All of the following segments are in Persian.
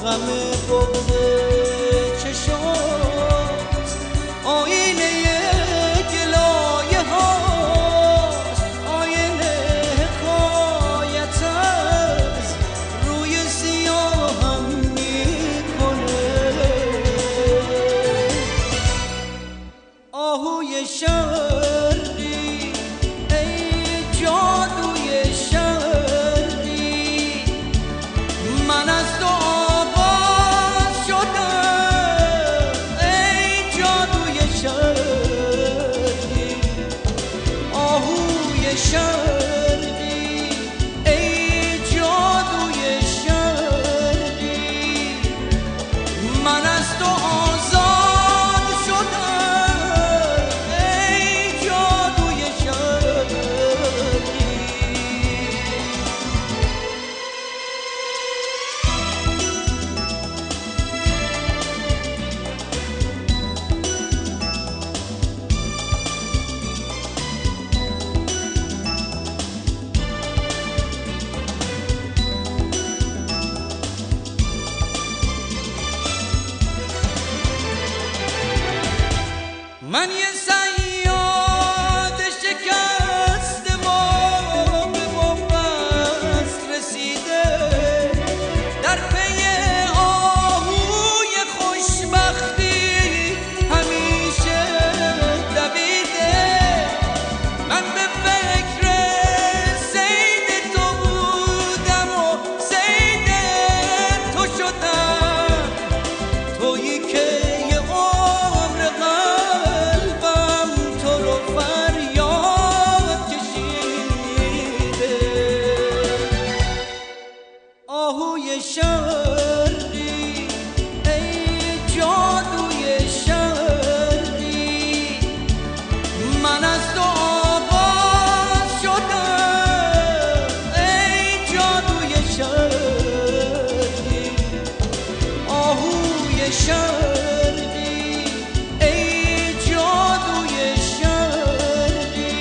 غم بغض چشات آینه گلایه هاست، آینه حکایت از روی سیاهم میکنه. آهوی شرقی ای جادوی شرقی، من از تو آغاز شدم ای جادوی شرقی. آهوی شرقی ای جادوی شرقی، من از تو آزاد شدم ای جادوی شرقی. من یه صیاد شکسته و به بنبست رسیده، در پی آهوی خوشبختی همیشه دویده. من به فکر صید تو بودم و صید تو شدم، تویی که یه عمر قلبم تو رو فریاد کشیده. آهوی شرقی ای جادوی شرقی، من از تو آغاز شدم ای جادوی شرقی. آهوی شرقی ای جادوی شرقی،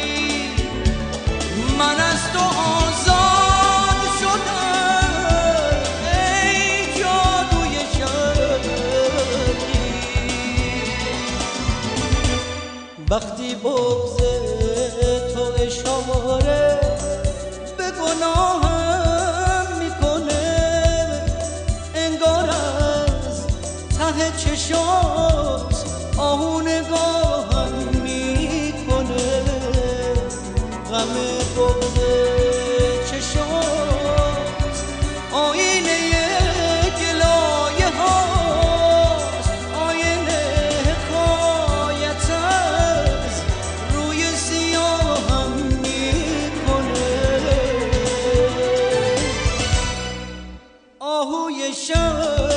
من از تو آزاد شدم ای جادوی شرقی. وقتی بغض تو اشاره به گناهم میکنه، انگار از ته چشات آهو نگاهم میکنه. غم بغض چشات آینه گلایه هاست، آینه حکایت از روی سیاهم میکنه. آهوی شرقی